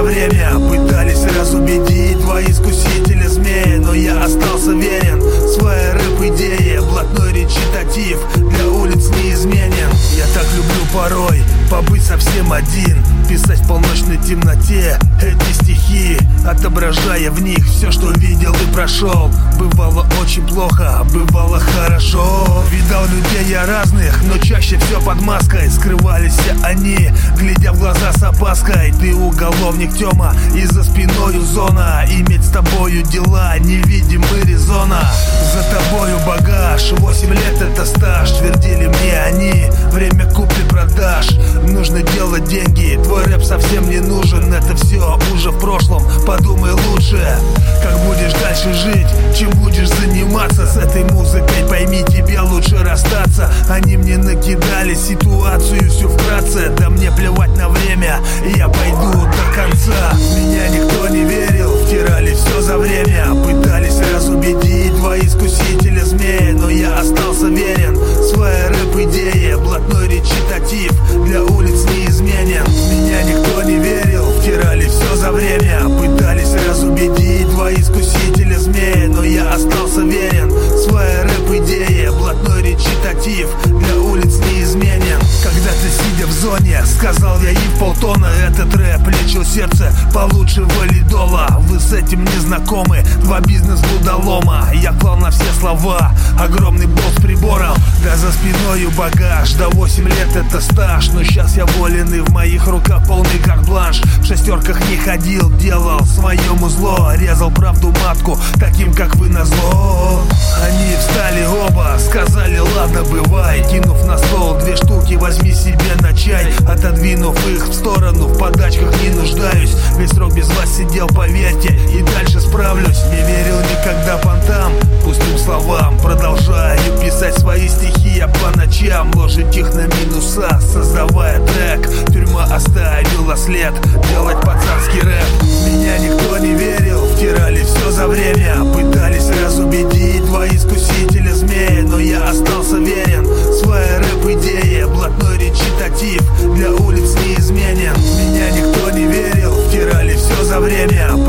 время. Пытались разубедить два искусителя змеи, но я остался верен своей рэп-идее. Блатной речитатив для улиц неизменен. Я так люблю порой побыть совсем один, писать в полночной темноте эти стихи, отображая в них все, что видел и прошел. Бывало очень плохо, бывало хорошо. Видал людей я разных, но чаще все под маской. Скрывались все они, глядя в глаза с опаской. Ты уголовник, Тёма, и за спиною зона. Иметь с тобою дела, невидимый резона. За тобою багаж, 8 лет это стаж. Твердили мне они, время купли-продаж. Нужно делать деньги, твой рэп совсем не нужен. Это все уже в прошлом, подумай лучше. Как будешь дальше жить, чем будешь заниматься с этой музыкой, пойми, тебе лучше расстаться. Они мне накидали ситуацию всю вкратце. Да мне плевать на время, я пойду до конца. Меня никто не верил, втирали все за время. Пытались разубедить два искусителя змеи, но я остался верен своей рэп-идее. Блатной речитатив для улиц неизменен. Меня никто не верил, втирали все за время. Пытались разубедить два искусителя змеи, но я остался верен своей рэп-идее. Блатной речитатив для улиц неизменен. Когда-то сидя в зоне, сказал я им полтона. Этот рэп лечил сердце получше валидола. Вы с этим не знакомы, два бизнес-будолома. Я клал на все слова огромный бол с прибором. Да за спиною багаж, да 8 лет это стаж. Но сейчас я волен и в моих руках полный карт-бланш. В шестерках не ходил, делал своему зло. Резал правду матку, таким как вы назло. Они встали оба, сказали ладно бывай. Кинув на стол 2 штуки, возьми себе на чай. Отодвинув их в сторону, в подачках не нуждаюсь. Весь срок без вас сидел, поверьте, и дальше справлюсь. Не верил никогда понтам, пустым словам. Продолжаю писать свои стихи я по ночам. Ложить их на минуса, создавая трек. Тюрьма оставила след, делать пацанский рэп. Меня никто не верил, втирали все за время. Пытались разубедить два искусителя змеи, но я остался верен своей рэп-идее. Блатной речитатив для улиц неизменен. Меня никто не верил, втирали все за время.